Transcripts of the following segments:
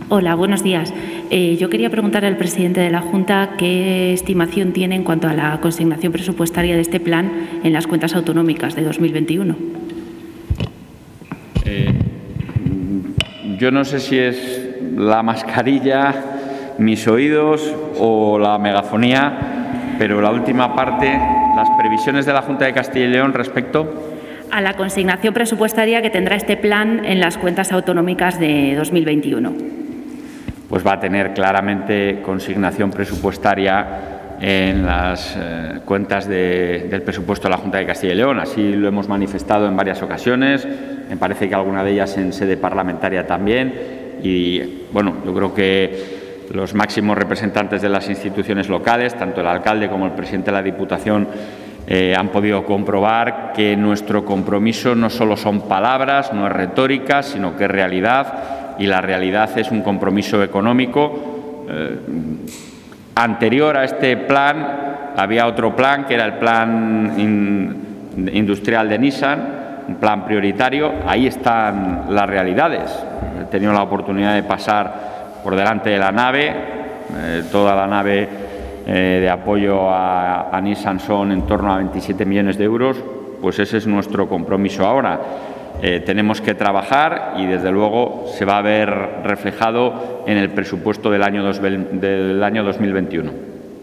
Hola, buenos días. Yo quería preguntar al presidente de la Junta qué estimación tiene en cuanto a la consignación presupuestaria de este plan en las cuentas autonómicas de 2021. Yo no sé si es la mascarilla, mis oídos o la megafonía, pero la última parte, las previsiones de la Junta de Castilla y León respecto a la consignación presupuestaria que tendrá este plan en las cuentas autonómicas de 2021. Pues va a tener claramente consignación presupuestaria en las cuentas del presupuesto de la Junta de Castilla y León. Así lo hemos manifestado en varias ocasiones. Me parece que alguna de ellas en sede parlamentaria también. Y, bueno, yo creo que los máximos representantes de las instituciones locales, tanto el alcalde como el presidente de la Diputación, han podido comprobar que nuestro compromiso no solo son palabras, no es retórica, sino que es realidad. Y la realidad es un compromiso económico. Anterior a este plan había otro plan, que era el plan industrial de Nissan, un plan prioritario. Ahí están las realidades. He tenido la oportunidad de pasar por delante de la nave. Toda la nave de apoyo a Nissan son en torno a 27 millones de euros. Pues ese es nuestro compromiso ahora. Tenemos que trabajar y, desde luego, se va a ver reflejado en el presupuesto del año 2021.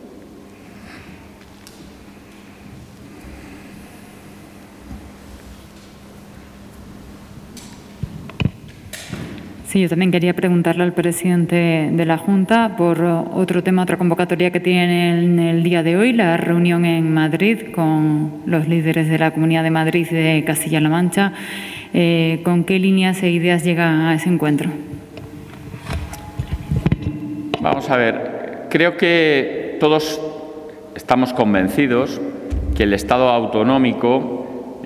Sí, yo también quería preguntarle al presidente de la Junta por otro tema, otra convocatoria que tiene en el día de hoy, la reunión en Madrid con los líderes de la Comunidad de Madrid y de Castilla-La Mancha. ¿Con qué líneas e ideas llega a ese encuentro? Vamos a ver, creo que todos estamos convencidos que el Estado autonómico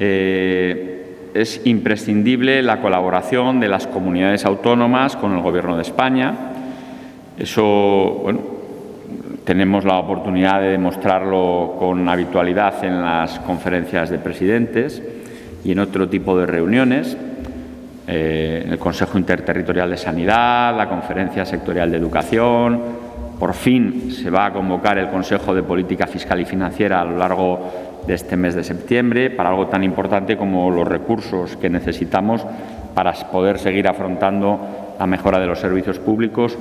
es imprescindible la colaboración de las comunidades autónomas con el Gobierno de España. Eso, bueno, tenemos la oportunidad de demostrarlo con habitualidad en las conferencias de presidentes y en otro tipo de reuniones, en el Consejo Interterritorial de Sanidad, la Conferencia Sectorial de Educación. Por fin se va a convocar el Consejo de Política Fiscal y Financiera a lo largo de este mes de septiembre para algo tan importante como los recursos que necesitamos para poder seguir afrontando la mejora de los servicios públicos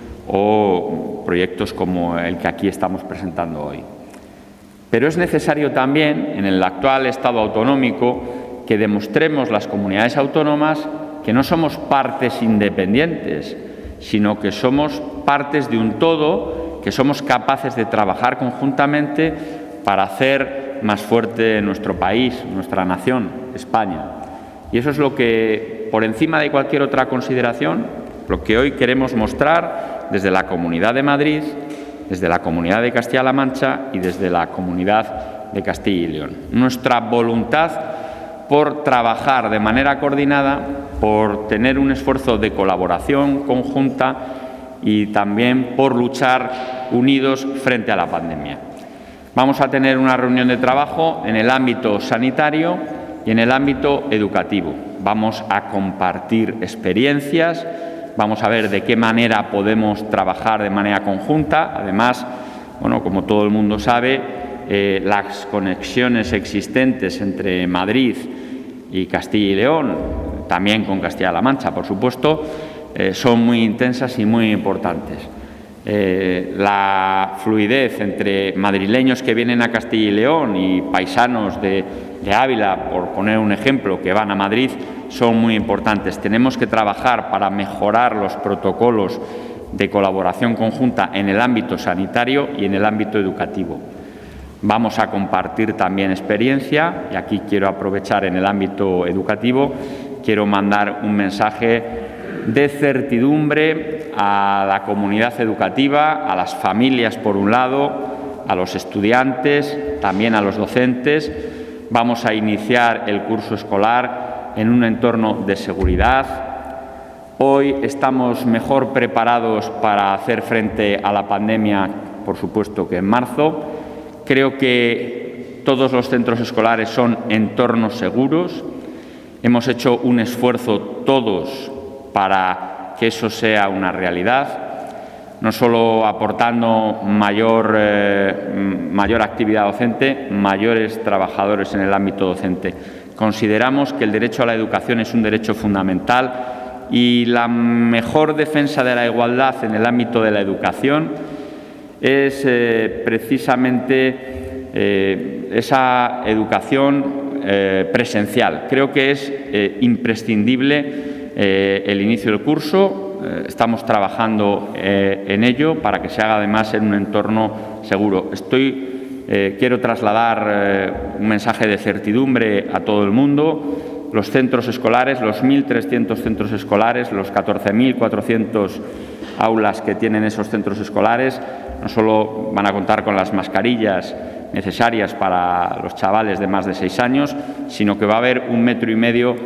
o proyectos como el que aquí estamos presentando hoy. Pero es necesario también, en el actual Estado autonómico, que demostremos las comunidades autónomas que no somos partes independientes, sino que somos partes de un todo, que somos capaces de trabajar conjuntamente para hacer más fuerte nuestro país, nuestra nación, España. Y eso es lo que, por encima de cualquier otra consideración, lo que hoy queremos mostrar desde la Comunidad de Madrid, desde la Comunidad de Castilla-La Mancha y desde la Comunidad de Castilla y León. Nuestra voluntad por trabajar de manera coordinada, por tener un esfuerzo de colaboración conjunta y también por luchar unidos frente a la pandemia. Vamos a tener una reunión de trabajo en el ámbito sanitario y en el ámbito educativo. Vamos a compartir experiencias, vamos a ver de qué manera podemos trabajar de manera conjunta. Además, bueno, como todo el mundo sabe, las conexiones existentes entre Madrid y Castilla y León, también con Castilla-La Mancha, por supuesto, son muy intensas y muy importantes. La fluidez entre madrileños que vienen a Castilla y León y paisanos de Ávila, por poner un ejemplo, que van a Madrid, son muy importantes. Tenemos que trabajar para mejorar los protocolos de colaboración conjunta en el ámbito sanitario y en el ámbito educativo. Vamos a compartir también experiencia, y aquí quiero aprovechar en el ámbito educativo, quiero mandar un mensaje de certidumbre a la comunidad educativa, a las familias por un lado, a los estudiantes, también a los docentes. Vamos a iniciar el curso escolar en un entorno de seguridad. Hoy estamos mejor preparados para hacer frente a la pandemia, por supuesto, que en marzo. Creo que todos los centros escolares son entornos seguros. Hemos hecho un esfuerzo todos para que eso sea una realidad, no solo aportando mayor actividad docente, mayores trabajadores en el ámbito docente. Consideramos que el derecho a la educación es un derecho fundamental y la mejor defensa de la igualdad en el ámbito de la educación es precisamente esa educación presencial. Creo que es imprescindible el inicio del curso. Estamos trabajando en ello para que se haga además en un entorno seguro. Quiero trasladar un mensaje de certidumbre a todo el mundo. Los centros escolares, los 1.300 centros escolares, los 14.400 aulas que tienen esos centros escolares, no solo van a contar con las mascarillas necesarias para los chavales de más de 6 años, sino que va a haber 1,5 metros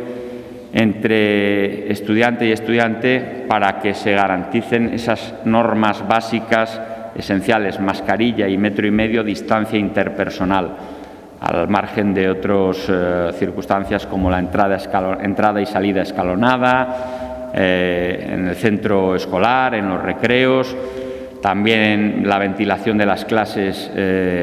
entre estudiante y estudiante para que se garanticen esas normas básicas esenciales, mascarilla y 1,5 metros, distancia interpersonal, al margen de otras circunstancias como la entrada y salida escalonada, en el centro escolar, en los recreos, también la ventilación de las clases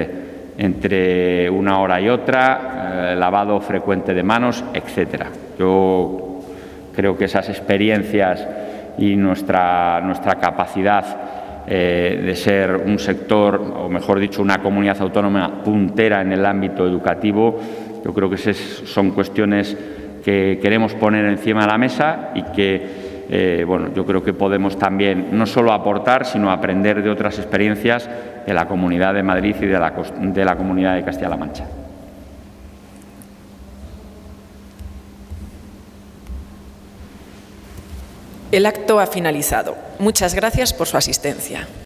entre una hora y otra, lavado frecuente de manos, etcétera. Yo creo que esas experiencias y nuestra capacidad de ser un sector, o mejor dicho, una comunidad autónoma puntera en el ámbito educativo, yo creo que son cuestiones que queremos poner encima de la mesa y que, bueno, yo creo que podemos también no solo aportar, sino aprender de otras experiencias de la Comunidad de Madrid y de la Comunidad de Castilla-La Mancha. El acto ha finalizado. Muchas gracias por su asistencia.